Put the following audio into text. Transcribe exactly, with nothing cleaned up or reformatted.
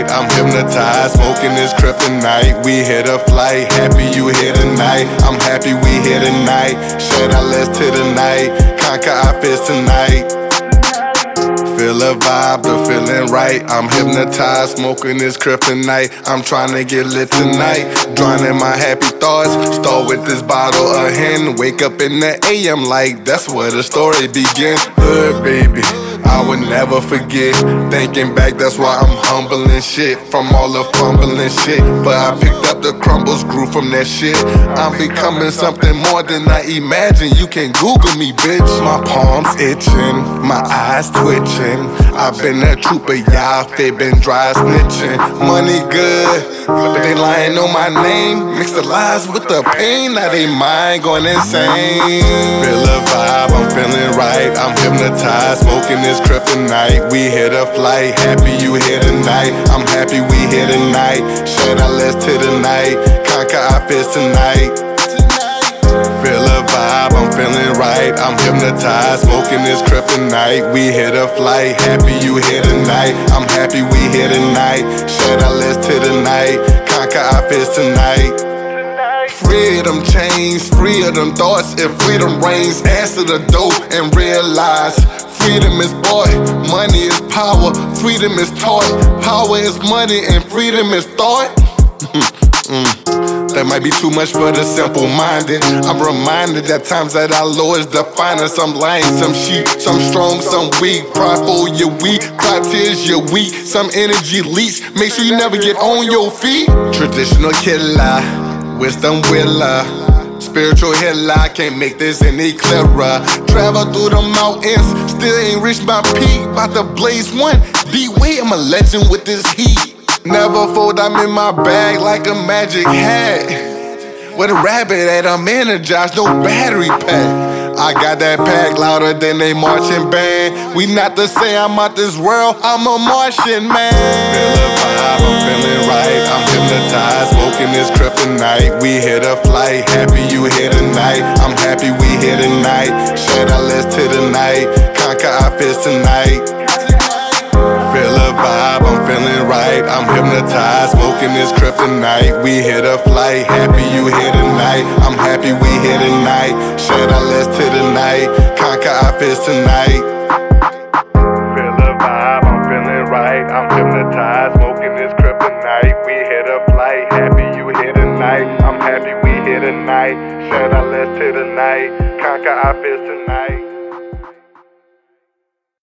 right, I'm hypnotized, smoking this kryptonite. We hit a flight, happy you here tonight. I'm happy we here tonight. Shed our legs to the night, conquer our fears tonight. Feel a vibe, the feeling right. I'm hypnotized, smoking this kryptonite. I'm trying to get lit tonight, drowning my happy thoughts. Start with this bottle of hen. Wake up in the A M like that's where the story begins. Hood baby, I would never forget. Thinking back, that's why I'm humbling shit from all the fumbling shit. But I picked up the crumbles, grew from that shit. I'm becoming something more than I imagined. You can Google me, bitch. My palms itching, my eyes twitching. I've been a trooper, y'all fibbing, dry snitching. Money good, but they lying on my name. Mix the lies with the pain, now they mind going insane. Feel a vibe, I'm feeling right. I'm hypnotized, smoking this kryptonite. We hit a flight, happy you here tonight. I'm happy we here tonight. Shed our legs to the night, conquer our fears tonight. Feel a vibe, I'm feeling right. I'm hypnotized, smoking this kryptonite. We hit a flight, happy you here tonight. I'm happy we here tonight. Shed our legs to the night, conquer our fears tonight. Free of them chains, free of them thoughts. If freedom reigns, answer the door and realize freedom is bought, money is power, freedom is taught. Power is money and freedom is thought. mm. That might be too much for the simple-minded. I'm reminded that times that our Lord is defining. Some lying, some sheep, some strong, some weak. Prideful, you're weak, cry tears, you're weak. Some energy leaks, make sure you never get on your feet. Traditional killer, wisdom willer, spiritual healer, can't make this any clearer. Travel through the mountains, still ain't reached my peak. About to blaze one, D-Way, I'm a legend with this heat. Never fold, I'm in my bag like a magic hat. With a rabbit at, I'm energized, no battery pack. I got that pack louder than they marching band. We not to say I'm out this world, I'm a Martian man. Feel a vibe, I'm feeling right. I'm hypnotized, smoking this kryptonite. We hit a flight, happy you here tonight. I'm happy we here tonight. Shed our legs to the night, conquer our fears tonight. Feel a vibe, I'm feeling right. I'm hypnotized, smoking this kryptonite. We hit a flight, happy you here tonight. I'm happy we here tonight. Shed our legs to the night, conquer our fears tonight. Feel a vibe, I'm feeling right. I'm hypnotized, smoking this kryptonite. We hit a flight, happy you here tonight. I'm happy we here tonight. Shed our legs to the night, conquer our fears tonight.